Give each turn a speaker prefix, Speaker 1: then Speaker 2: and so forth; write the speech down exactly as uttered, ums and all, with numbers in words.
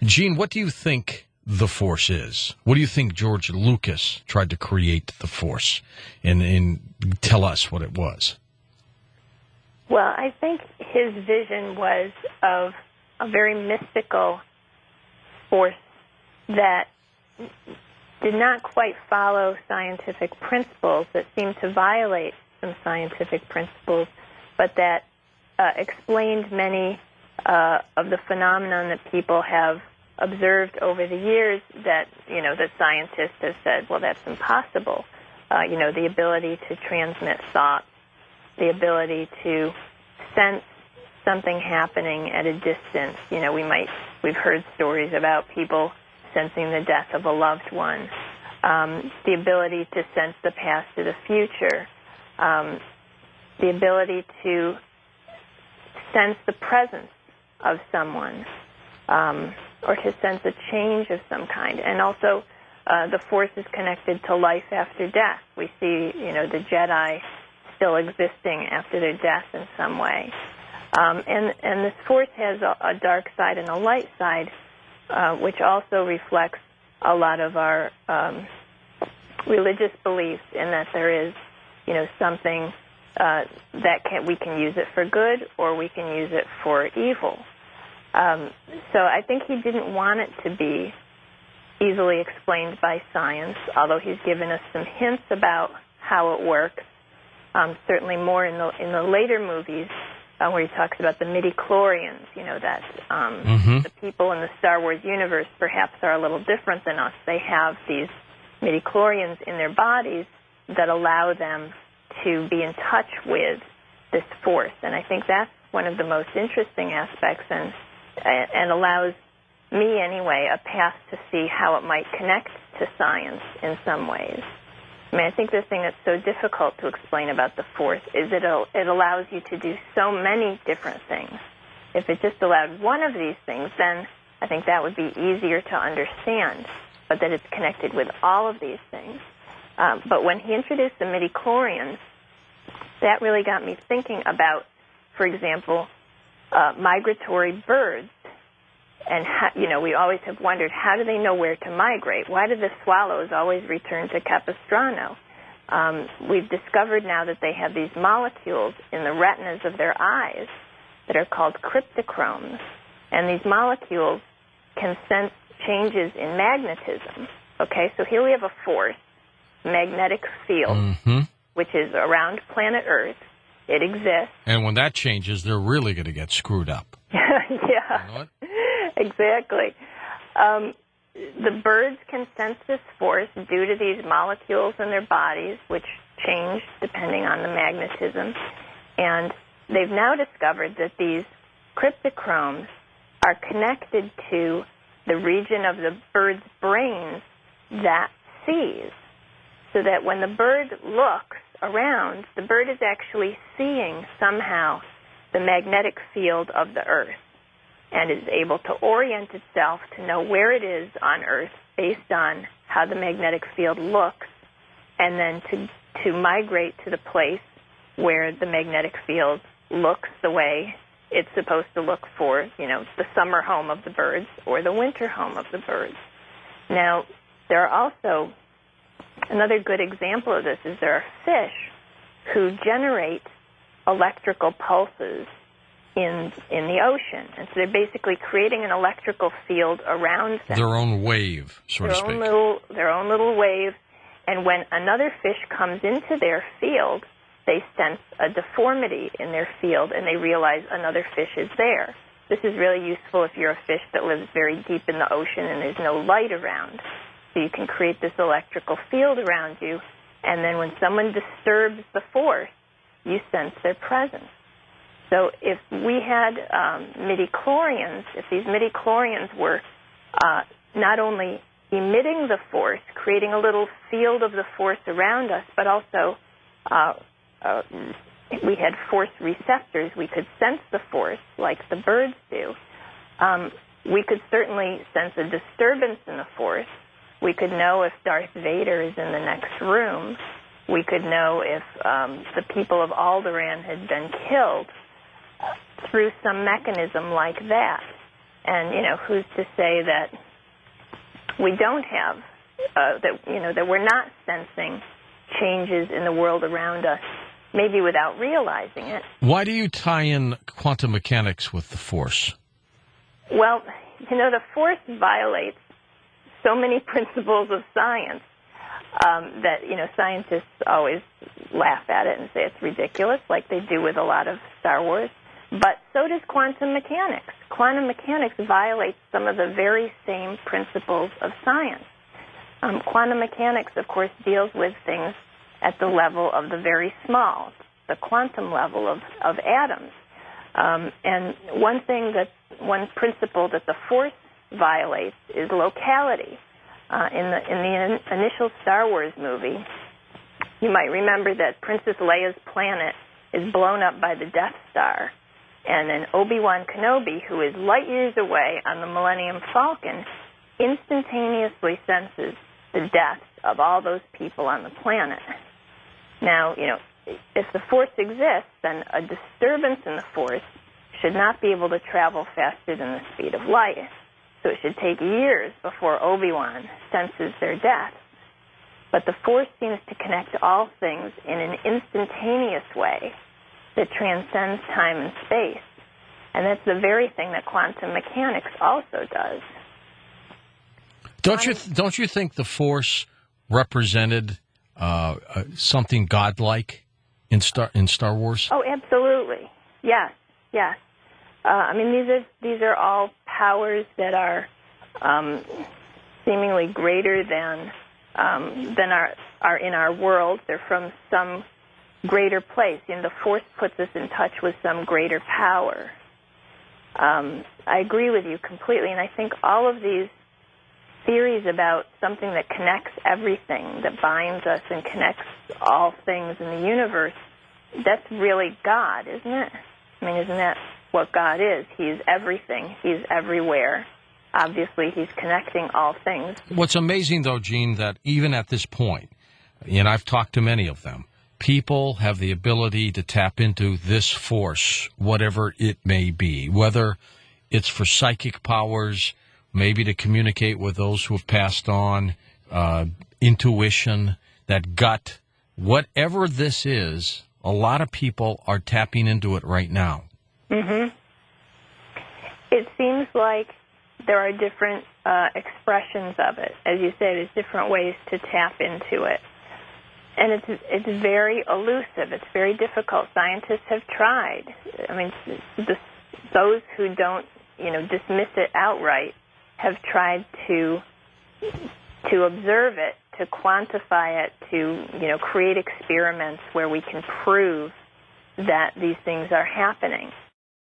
Speaker 1: Gene, what do you think the Force is? What do you think George Lucas tried to create the Force and, and tell us what it was?
Speaker 2: Well, I think his vision was of a very mystical force that did not quite follow scientific principles, that seemed to violate some scientific principles, but that uh, explained many uh, of the phenomenon that people have observed over the years that, you know, that scientists have said, well, that's impossible. Uh, you know, the ability to transmit thoughts, the ability to sense something happening at a distance. You know, we might, we've heard stories about people sensing the death of a loved one, um, the ability to sense the past to the future, um, the ability to sense the presence of someone, um, or to sense a change of some kind. And also, uh, the Force is connected to life after death. We see, you know, the Jedi still existing after their death in some way. Um, and, and this Force has a, a dark side and a light side, uh, which also reflects a lot of our um, religious beliefs in that there is, you know, something uh, that can, we can use it for good or we can use it for evil. Um, so I think he didn't want it to be easily explained by science, although he's given us some hints about how it works. Um, certainly more in the in the later movies, uh, where he talks about the midichlorians. You know that um,
Speaker 1: mm-hmm.
Speaker 2: the people in the Star Wars universe perhaps are a little different than us. They have these midichlorians in their bodies that allow them to be in touch with this Force, and I think that's one of the most interesting aspects, and and allows me, anyway, a path to see how it might connect to science in some ways. I mean, I think the thing that's so difficult to explain about the Force is that it allows you to do so many different things. If it just allowed one of these things, then I think that would be easier to understand, but that it's connected with all of these things. Um, but when he introduced the midichlorians, that really got me thinking about, for example, uh, migratory birds. And, how, you know, we always have wondered, how do they know where to migrate? Why do the swallows always return to Capistrano? Um, we've discovered now that they have these molecules in the retinas of their eyes that are called cryptochromes. And these molecules can sense changes in magnetism. Okay, so here we have a force, magnetic field,
Speaker 1: mm-hmm.
Speaker 2: which is around planet Earth. It exists.
Speaker 1: And when that changes, they're really going to get screwed up.
Speaker 2: yeah.
Speaker 1: You know what?
Speaker 2: Exactly. Um, the birds can sense this force due to these molecules in their bodies, which change depending on the magnetism. And they've now discovered that these cryptochromes are connected to the region of the bird's brain that sees. So that when the bird looks around, the bird is actually seeing somehow the magnetic field of the Earth, and is able to orient itself to know where it is on Earth based on how the magnetic field looks, and then to to migrate to the place where the magnetic field looks the way it's supposed to look for, you know, the summer home of the birds or the winter home of the birds. Now, there are also, another good example of this is there are fish who generate electrical pulses in in the ocean. And so they're basically creating an electrical field around them.
Speaker 1: Their own wave, so
Speaker 2: their
Speaker 1: to speak.
Speaker 2: Own little, their own little wave. And when another fish comes into their field, they sense a deformity in their field, and they realize another fish is there. This is really useful if you're a fish that lives very deep in the ocean and there's no light around. So you can create this electrical field around you, and then when someone disturbs the force, you sense their presence. So if we had um, midichlorians, if these midichlorians were uh, not only emitting the force, creating a little field of the force around us, but also uh, uh, we had force receptors, we could sense the force like the birds do, um, we could certainly sense a disturbance in the force. We could know if Darth Vader is in the next room. We could know if um, the people of Alderaan had been killed through some mechanism like that. And, you know, who's to say that we don't have, uh, that, you know, that we're not sensing changes in the world around us, maybe without realizing it.
Speaker 1: Why do you tie in quantum mechanics with the Force?
Speaker 2: Well, you know, the Force violates so many principles of science um, that, you know, scientists always laugh at it and say it's ridiculous, like they do with a lot of Star Wars. But so does quantum mechanics. Quantum mechanics violates some of the very same principles of science. Um, quantum mechanics, of course, deals with things at the level of the very small, the quantum level of, of atoms. Um, and one thing that, one principle that the Force violates is locality. Uh, in the in the in initial Star Wars movie, you might remember that Princess Leia's planet is blown up by the Death Star. And then Obi-Wan Kenobi, who is light years away on the Millennium Falcon, instantaneously senses the deaths of all those people on the planet. Now, you know, if the Force exists, then a disturbance in the Force should not be able to travel faster than the speed of light. So it should take years before Obi-Wan senses their death. But the Force seems to connect all things in an instantaneous way that transcends time and space. And that's the very thing that quantum mechanics also does.
Speaker 1: Don't you don't you think the Force represented uh, uh, something godlike in Star in Star Wars?
Speaker 2: Oh, absolutely. Yes, yes. Uh, I mean, these are these are all powers that are um, seemingly greater than um, than are are in our world. They're from some greater place. You know, the Force puts us in touch with some greater power. Um, I agree with you completely, and I think all of these theories about something that connects everything, that binds us and connects all things in the universe, that's really God, isn't it? I mean, isn't that what God is? He's everything. He's everywhere. Obviously, he's connecting all things.
Speaker 1: What's amazing, though, Gene, that even at this point, and I've talked to many of them, people have the ability to tap into this force, whatever it may be, whether it's for psychic powers, maybe to communicate with those who have passed on, uh, intuition, that gut, whatever this is, a lot of people are tapping into it right now.
Speaker 2: Mm-hmm. It seems like there are different uh, expressions of it. As you say, there's different ways to tap into it. And it's it's very elusive. It's very difficult. Scientists have tried. I mean, the, those who don't, you know, dismiss it outright have tried to to observe it, to quantify it, to, you know, create experiments where we can prove that these things are happening.